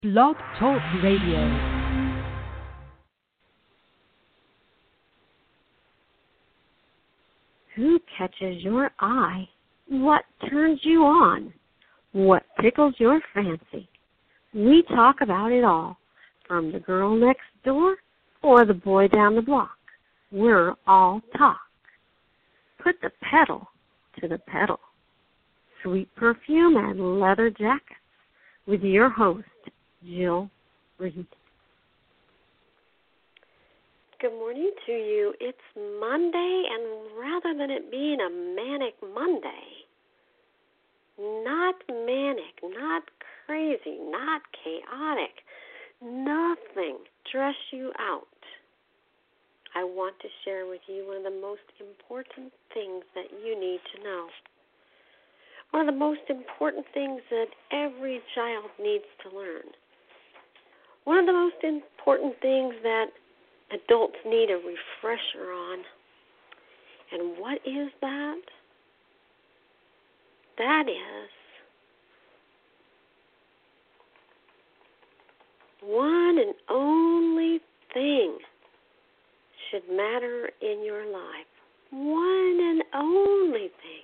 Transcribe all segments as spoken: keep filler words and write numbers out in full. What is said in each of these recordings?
Blog Talk Radio. Who catches your eye? What turns you on? What tickles your fancy? We talk about it all, from the girl next door or the boy down the block. We're all talk. Put the pedal to the pedal. Sweet perfume and leather jackets with your host, Jill Reed. Good morning to you. It's Monday, and rather than it being a manic Monday, not manic, not crazy, not chaotic, nothing stress you out, I want to share with you one of the most important things that you need to know. One of the most important things that every child needs to learn. One of the most important things that adults need a refresher on. And what is that? That is one and only thing should matter in your life. One and only thing.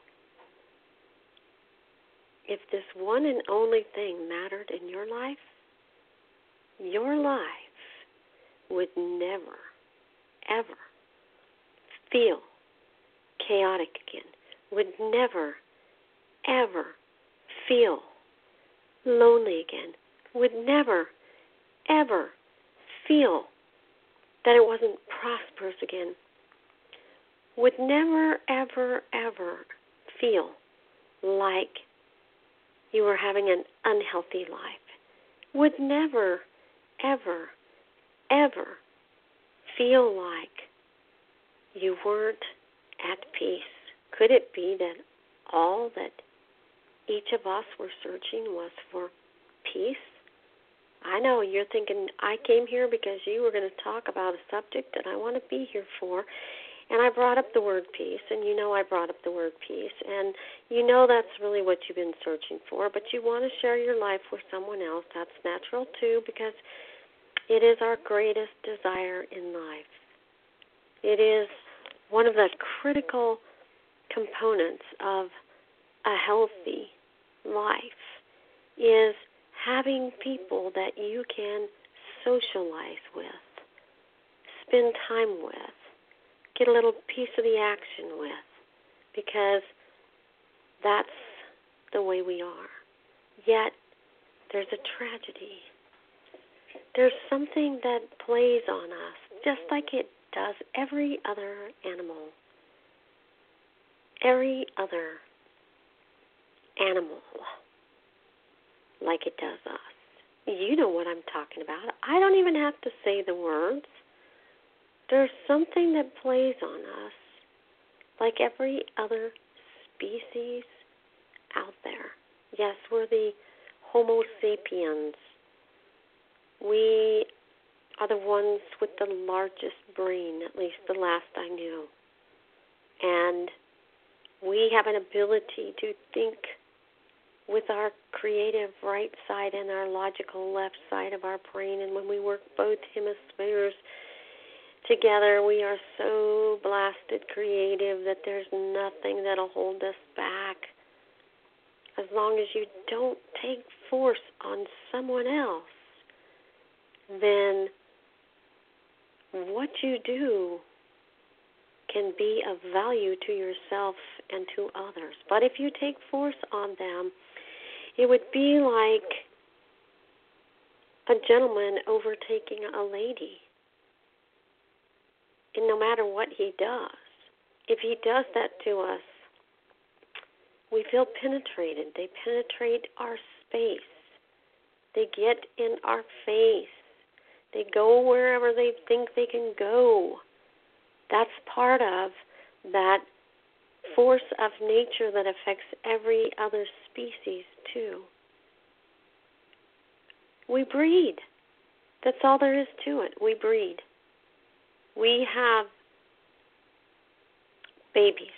If this one and only thing mattered in your life, your life would never, ever feel chaotic again, would never, ever feel lonely again, would never, ever feel that it wasn't prosperous again, would never, ever, ever feel like you were having an unhealthy life, would never, ever, ever feel like you weren't at peace. Could it be that all that each of us were searching was for peace? I know you're thinking, I came here because you were going to talk about a subject that I want to be here for. And I brought up the word peace, and you know I brought up the word peace, and you know that's really what you've been searching for, but you want to share your life with someone else. That's natural, too, because it is our greatest desire in life. It is one of the critical components of a healthy life, is having people that you can socialize with, spend time with, get a little piece of the action with, because that's the way we are. Yet, there's a tragedy. There's something that plays on us, just like it does every other animal. Every other animal, like it does us. You know what I'm talking about. I don't even have to say the words. There's something that plays on us like every other species out there. Yes, we're the Homo sapiens. We are the ones with the largest brain, at least the last I knew. And we have an ability to think with our creative right side and our logical left side of our brain. And when we work both hemispheres together, we are so blasted creative that there's nothing that'll hold us back. As long as you don't take force on someone else, then what you do can be of value to yourself and to others. But if you take force on them, it would be like a gentleman overtaking a lady. And no matter what he does, if he does that to us, we feel penetrated. They penetrate our space. They get in our face. They go wherever they think they can go. That's part of that force of nature that affects every other species, too. We breed. That's all there is to it. We breed. We have babies.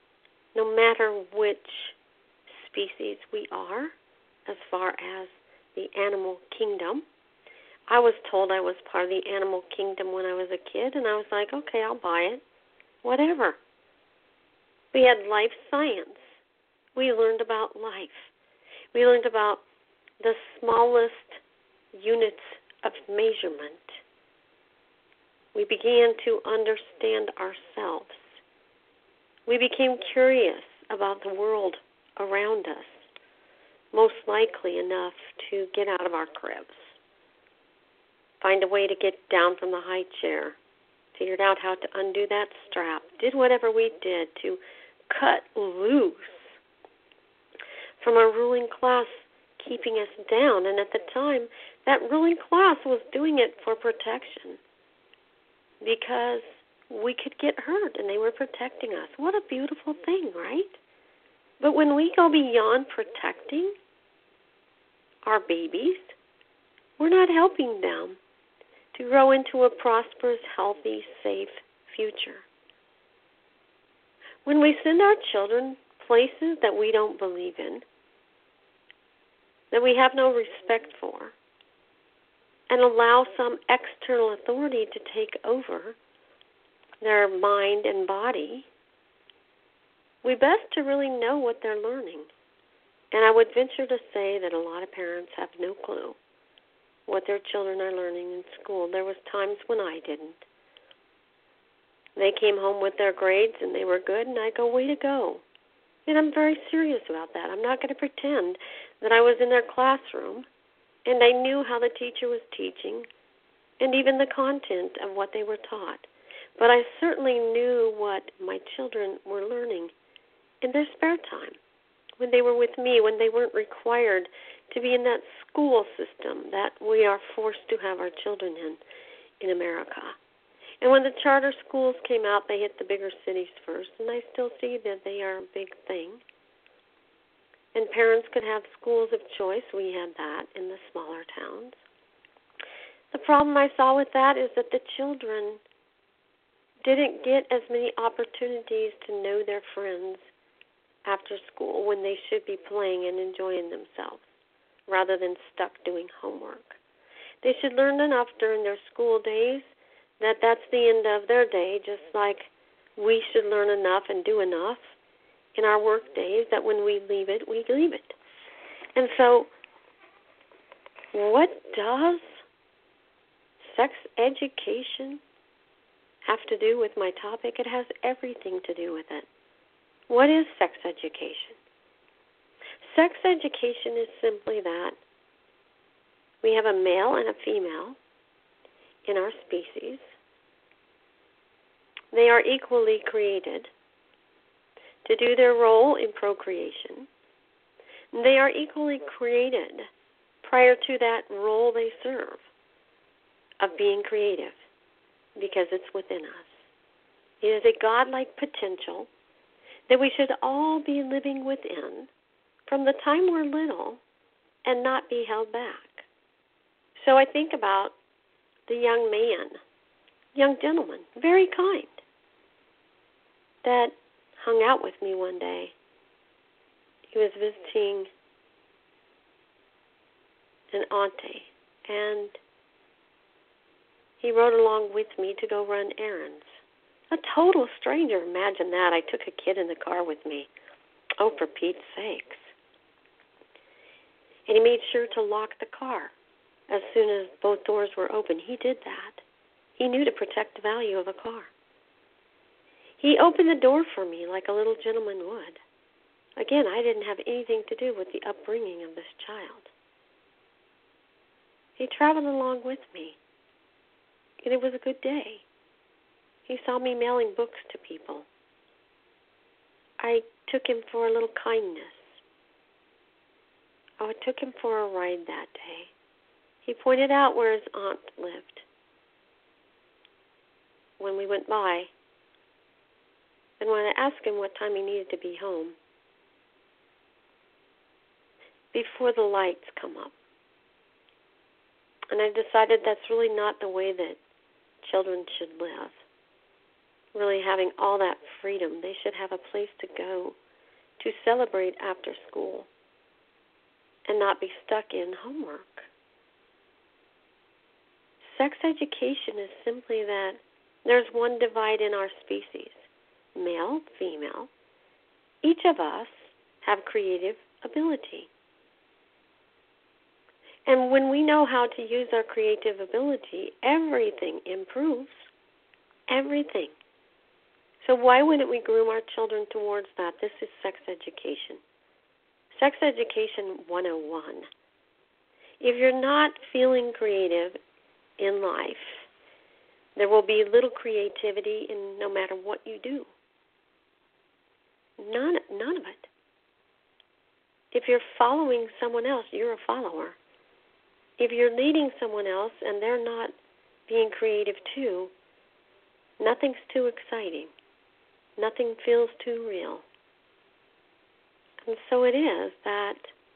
No matter which species we are, as far as the animal kingdom. I was told I was part of the animal kingdom when I was a kid, and I was like, okay, I'll buy it. Whatever. We had life science. We learned about life. We learned about the smallest units of measurement. We began to understand ourselves. We became curious about the world around us, most likely enough to get out of our cribs, find a way to get down from the high chair, figured out how to undo that strap, did whatever we did to cut loose from a ruling class keeping us down. And at the time, that ruling class was doing it for protection because we could get hurt and they were protecting us. What a beautiful thing, right? But when we go beyond protecting our babies, we're not helping them to grow into a prosperous, healthy, safe future. When we send our children places that we don't believe in, that we have no respect for, and allow some external authority to take over their mind and body, we best to really know what they're learning. And I would venture to say that a lot of parents have no clue what their children are learning in school. There was times when I didn't. They came home with their grades and they were good, and I go, way to go. And I'm very serious about that. I'm not going to pretend that I was in their classroom and I knew how the teacher was teaching and even the content of what they were taught. But I certainly knew what my children were learning in their spare time, when they were with me, when they weren't required to be in that school system that we are forced to have our children in in America. And when the charter schools came out, they hit the bigger cities first, and I still see that they are a big thing. And parents could have schools of choice. We had that in the smaller towns. The problem I saw with that is that the children didn't get as many opportunities to know their friends after school when they should be playing and enjoying themselves rather than stuck doing homework. They should learn enough during their school days that that's the end of their day, just like we should learn enough and do enough in our work days that when we leave it, we leave it. And so what does sex education have to do with my topic? It has everything to do with it. What is sex education? Sex education is simply that we have a male and a female in our species. They are equally created to do their role in procreation. They are equally created prior to that role they serve of being creative, because it's within us. It is a godlike potential that we should all be living within from the time we're little and not be held back. So I think about the young man, young gentleman, very kind, that hung out with me one day. He was visiting an auntie, and he rode along with me to go run errands. A total stranger, imagine that. I took a kid in the car with me. Oh, for Pete's sakes. And he made sure to lock the car as soon as both doors were open. He did that. He knew to protect the value of a car. He opened the door for me like a little gentleman would. Again, I didn't have anything to do with the upbringing of this child. He traveled along with me, and it was a good day. He saw me mailing books to people. I took him for a little kindness. I took him for a ride that day. He pointed out where his aunt lived when we went by. And when I asked him what time he needed to be home, before the lights come up. And I decided that's really not the way that children should live. Really having all that freedom. They should have a place to go to celebrate after school and not be stuck in homework. Sex education is simply that there's one divide in our species, male, female. Each of us have creative ability. And when we know how to use our creative ability, everything improves. Everything. So why wouldn't we groom our children towards that? This is sex education. Sex education one oh one. If you're not feeling creative in life, there will be little creativity in no matter what you do. None, none of it. If you're following someone else, you're a follower. If you're leading someone else and they're not being creative too, nothing's too exciting. Nothing feels too real. And so it is that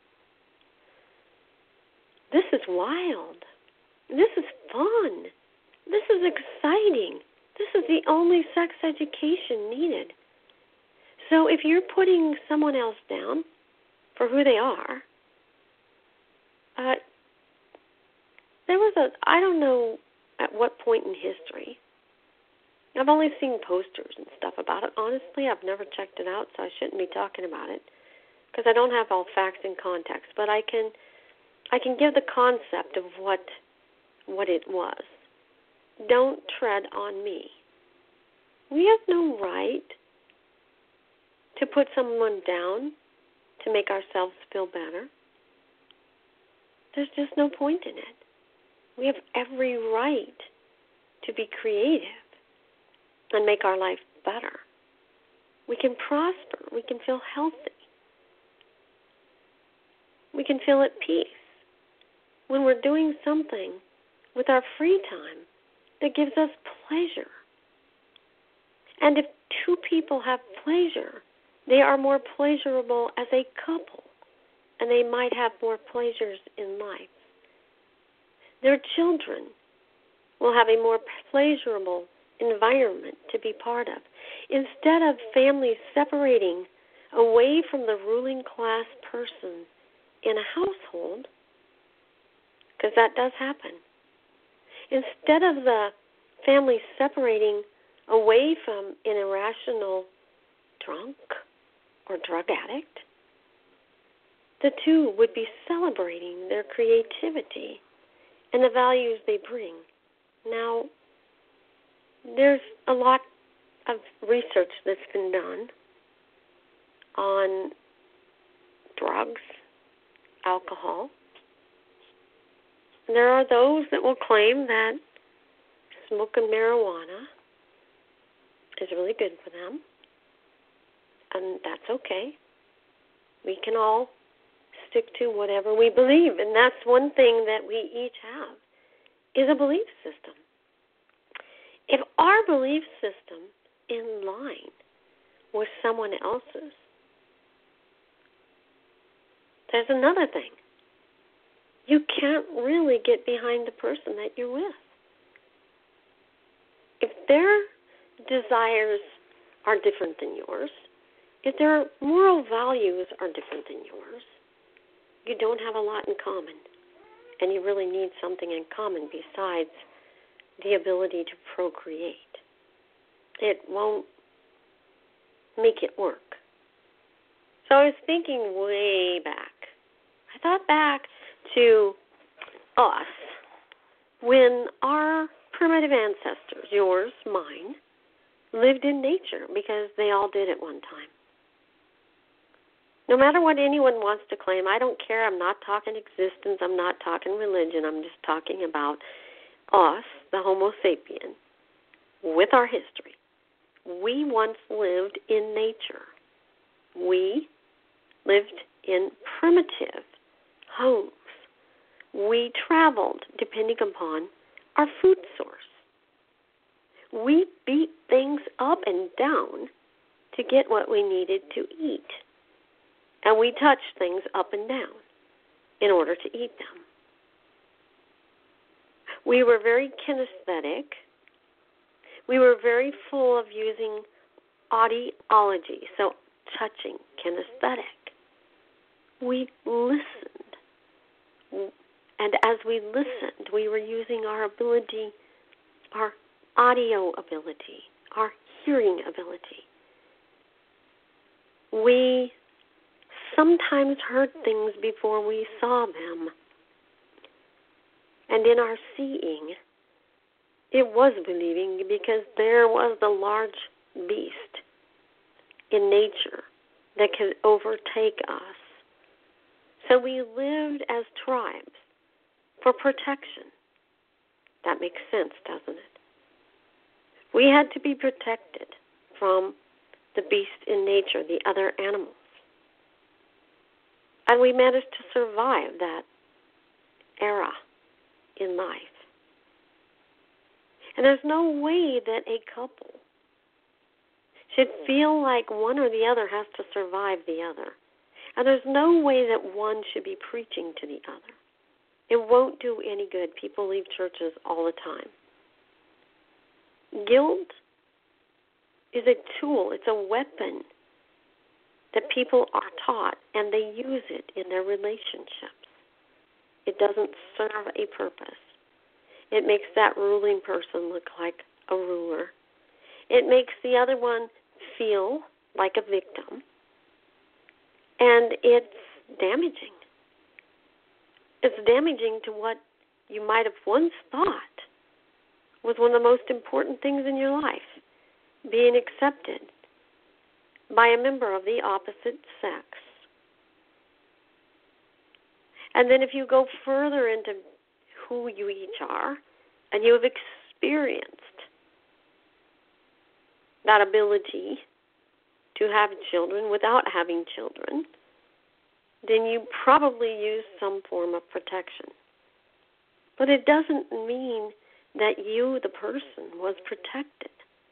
this is wild. This is fun. This is exciting. This is the only sex education needed. So if you're putting someone else down for who they are, uh, there was a, I don't know at what point in history, I've only seen posters and stuff about it. Honestly, I've never checked it out, so I shouldn't be talking about it because I don't have all facts and context. But I can, I can give the concept of what, what it was. Don't tread on me. We have no right to put someone down to make ourselves feel better. There's just no point in it. We have every right to be creative and make our life better. We can prosper. We can feel healthy. We can feel at peace when we're doing something with our free time that gives us pleasure. And if two people have pleasure, they are more pleasurable as a couple, and they might have more pleasures in life. Their children will have a more pleasurable environment to be part of. Instead of families separating away from the ruling class person in a household, because that does happen, instead of the family separating away from an irrational drunk or drug addict, the two would be celebrating their creativity and the values they bring. Now, there's a lot of research that's been done on drugs, alcohol. There are those that will claim that smoking marijuana is really good for them, and that's okay. We can all stick to whatever we believe, and that's one thing that we each have, is a belief system. If our belief system in line with someone else's, there's another thing. You can't really get behind the person that you're with. If their desires are different than yours, if their moral values are different than yours, you don't have a lot in common. And you really need something in common besides the ability to procreate. It won't make it work. So I was thinking way back. I thought back to us when our primitive ancestors, yours, mine, lived in nature because they all did at one time. No matter what anyone wants to claim, I don't care. I'm not talking existence. I'm not talking religion. I'm just talking about us, the Homo sapien, with our history. We once lived in nature. We lived in primitive homes. We traveled depending upon our food source. We beat things up and down to get what we needed to eat. And we touched things up and down in order to eat them. We were very kinesthetic. We were very full of using audiology, so touching, kinesthetic. We listened And as we listened, we were using our ability, our audio ability, our hearing ability. We sometimes heard things before we saw them. And in our seeing, it was believing, because there was the large beast in nature that could overtake us. So we lived as tribes for protection. That makes sense, doesn't it? We had to be protected from the beast in nature, the other animals. And we managed to survive that era in life. And there's no way that a couple should feel like one or the other has to survive the other. And there's no way that one should be preaching to the other. It won't do any good. People leave churches all the time. Guilt is a tool. It's a weapon that people are taught, and they use it in their relationships. It doesn't serve a purpose. It makes that ruling person look like a ruler. It makes the other one feel like a victim. And it's damaging. It's damaging to what you might have once thought was one of the most important things in your life, being accepted by a member of the opposite sex. And then if you go further into who you each are, and you have experienced that ability to have children without having children, then you probably use some form of protection. But it doesn't mean that you, the person, was protected.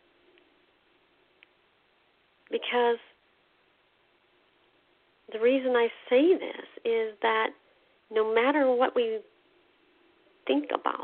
Because the reason I say this is that no matter what we think about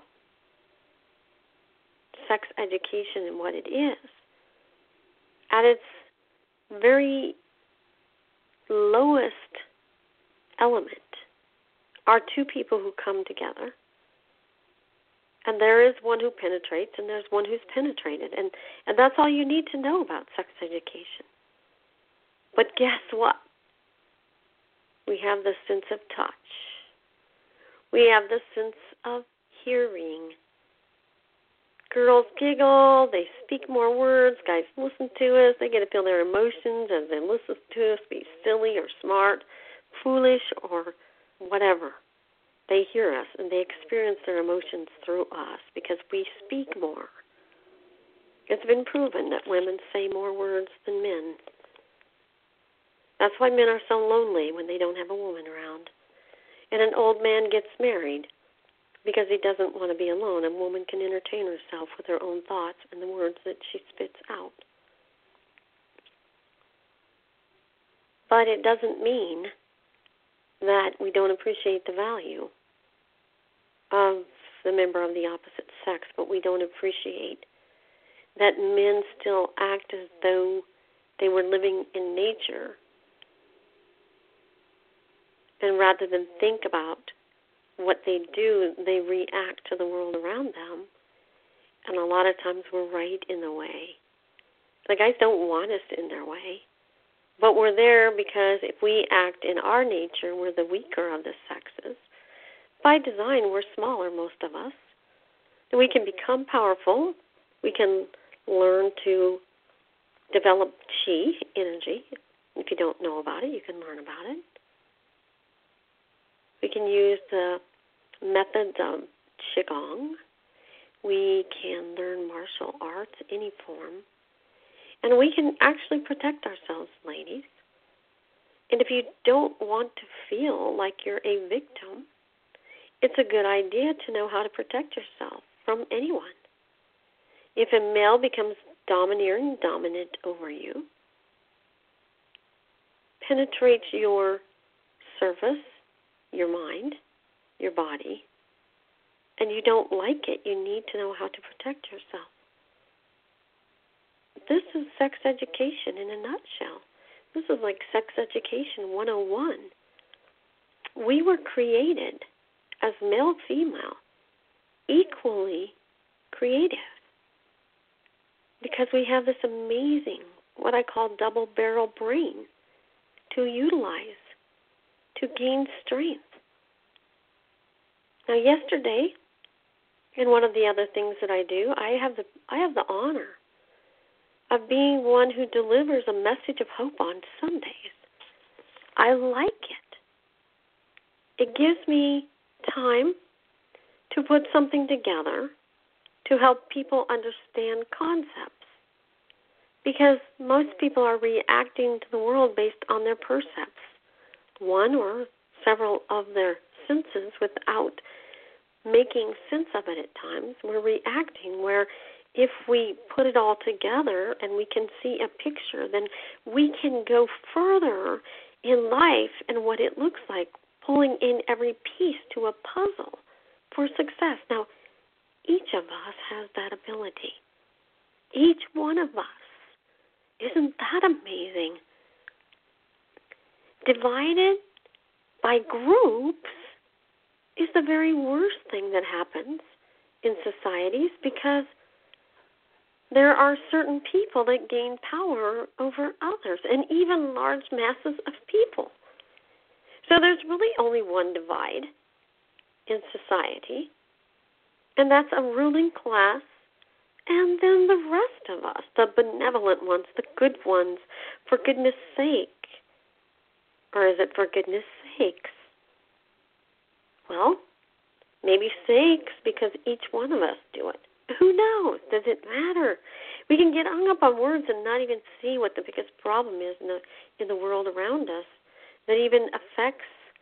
sex education and what it is, at its very lowest element are two people who come together, and there is one who penetrates and there's one who's penetrated, and, and that's all you need to know about sex education. But guess what? We have the sense of touch. We have the sense of hearing. Girls giggle, they speak more words, guys listen to us, they get to feel their emotions as they listen to us be silly or smart, foolish or whatever. They hear us and they experience their emotions through us because we speak more. It's been proven that women say more words than men. That's why men are so lonely when they don't have a woman around. And an old man gets married because he doesn't want to be alone. A woman can entertain herself with her own thoughts and the words that she spits out. But it doesn't mean that we don't appreciate the value of the member of the opposite sex, but we don't appreciate that men still act as though they were living in nature, and rather than think about what they do, they react to the world around them, and a lot of times we're right in the way. The guys don't want us in their way, but we're there because if we act in our nature, we're the weaker of the sexes. By design, we're smaller, most of us. And we can become powerful. We can learn to develop chi energy. If you don't know about it, you can learn about it. We can use the methods of Qigong. We can learn martial arts, any form. And we can actually protect ourselves, ladies. And if you don't want to feel like you're a victim, it's a good idea to know how to protect yourself from anyone. If a male becomes domineering, dominant over you, penetrates your surface, your mind, your body, and you don't like it, you need to know how to protect yourself. This is sex education in a nutshell. This is like sex education one oh one. We were created as male, female, equally creative. Because we have this amazing, what I call double barrel brain to utilize, to gain strength. Now yesterday, and one of the other things that I do, I have the I have the honor of being one who delivers a message of hope on Sundays. I like it. It gives me time to put something together to help people understand concepts. Because most people are reacting to the world based on their percepts, one or several of their senses, without making sense of it at times. We're reacting where if we put it all together and we can see a picture, then we can go further in life and what it looks like, pulling in every piece to a puzzle for success. Now, each of us has that ability. Each one of us. Isn't that amazing? Divided by groups is the very worst thing that happens in societies, because there are certain people that gain power over others, and even large masses of people. So there's really only one divide in society, and that's a ruling class, and then the rest of us, the benevolent ones, the good ones, for goodness sake. Or is it for goodness sakes? Well, maybe sakes, because each one of us do it. Who knows? Does it matter? We can get hung up on words and not even see what the biggest problem is in the, in the world around us that even affects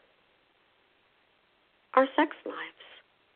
our sex lives.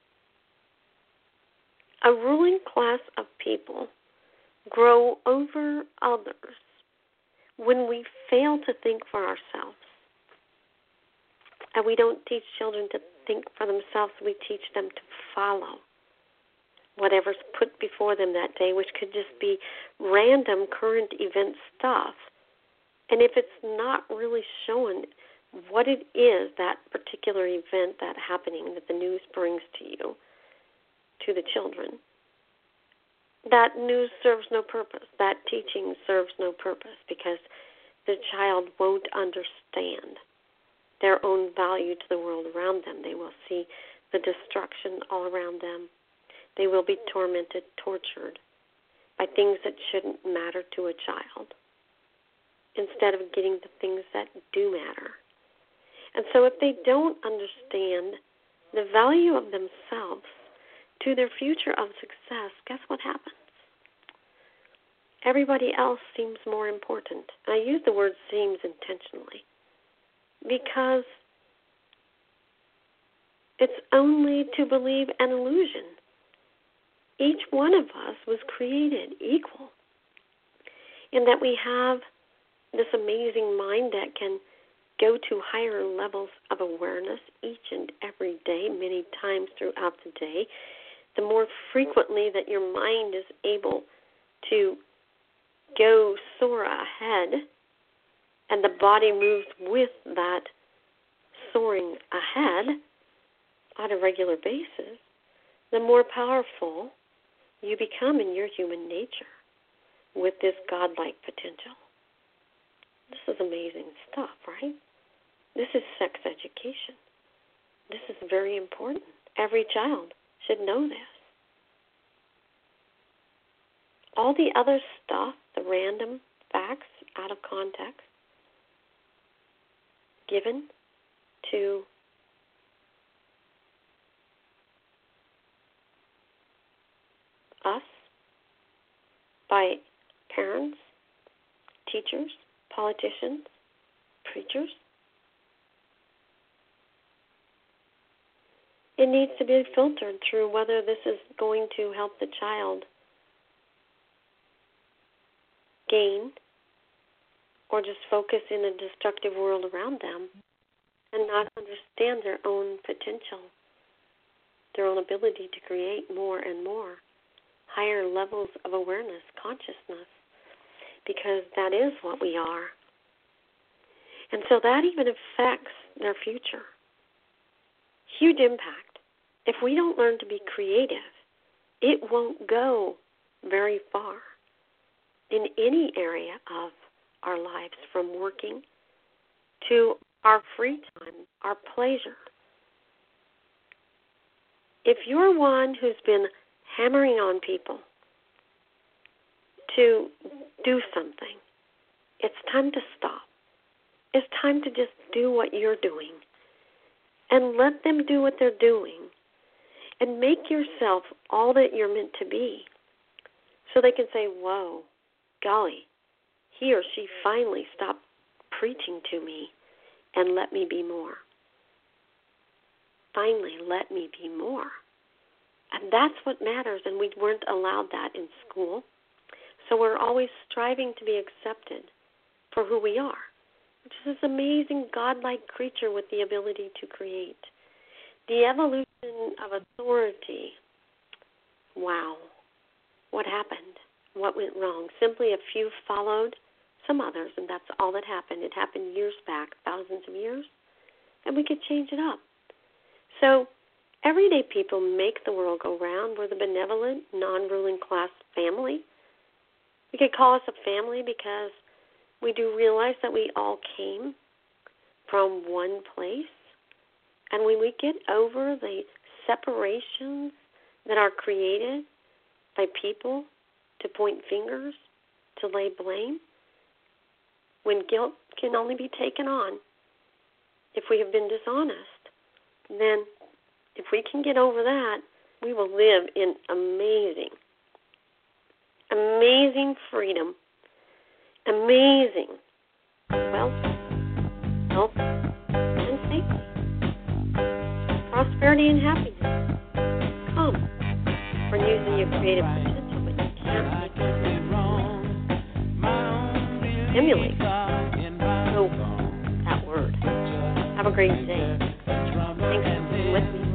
A ruling class of people grow over others when we fail to think for ourselves. And we don't teach children to think for themselves. We teach them to follow whatever's put before them that day, which could just be random current event stuff. And if it's not really showing what it is, that particular event, that happening that the news brings to you, to the children, that news serves no purpose. That teaching serves no purpose, because the child won't understand their own value to the world around them. They will see the destruction all around them. They will be tormented, tortured by things that shouldn't matter to a child, instead of getting the things that do matter. And so if they don't understand the value of themselves to their future of success, guess what happens? Everybody else seems more important. And I use the word seems intentionally, because it's only to believe an illusion. Each one of us was created equal, in that we have this amazing mind that can go to higher levels of awareness each and every day, many times throughout the day. The more frequently that your mind is able to go soar ahead, and the body moves with that soaring ahead on a regular basis, the more powerful you become in your human nature with this godlike potential. This is amazing stuff, right? This is sex education. This is very important. Every child should know this. All the other stuff, the random facts out of context, given to us by parents, teachers, politicians, preachers. It needs to be filtered through whether this is going to help the child gain or just focus in a destructive world around them and not understand their own potential, their own ability to create more and more higher levels of awareness, consciousness, because that is what we are. And so that even affects their future. Huge impact. if we don't learn to be creative, it won't go very far in any area of our lives, from working to our free time, our pleasure. If you're one who's been hammering on people to do something, it's time to stop. It's time to just do what you're doing and let them do what they're doing and make yourself all that you're meant to be so they can say, whoa, golly, he or she finally stopped preaching to me and let me be more. Finally, let me be more. And that's what matters, and we weren't allowed that in school. So we're always striving to be accepted for who we are, which is this amazing godlike creature with the ability to create. The evolution of authority, wow, what happened? What went wrong? Simply a few followed some others, and that's all that happened. It happened years back, thousands of years, and we could change it up. So everyday people make the world go round. We're the benevolent, non-ruling class family. We could call us a family because we do realize that we all came from one place. And when we get over the separations that are created by people to point fingers, to lay blame, when guilt can only be taken on if we have been dishonest, then if we can get over that, we will live in amazing, amazing freedom, amazing wealth, health, and safety, prosperity and happiness. Come from using your creative potential, but you can't stimulate. So, that word. Have a great day. Thanks for being with me.